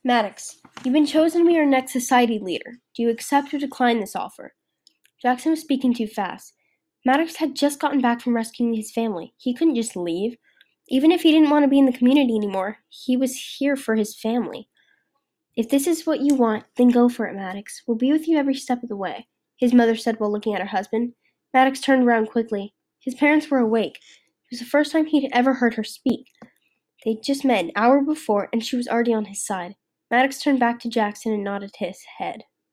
Maddox, you've been chosen to be our next society leader. Do you accept or decline this offer? Jackson was speaking too fast. Maddox had just gotten back from rescuing his family. He couldn't just leave. Even if he didn't want to be in the community anymore, he was here for his family. If this is what you want, then go for it, Maddox. We'll be with you every step of the way, his mother said while looking at her husband. Maddox turned around quickly. His parents were awake. It was the first time he'd ever heard her speak. They'd just met an hour before, and she was already on his side. Maddox turned back to Jackson and nodded his head.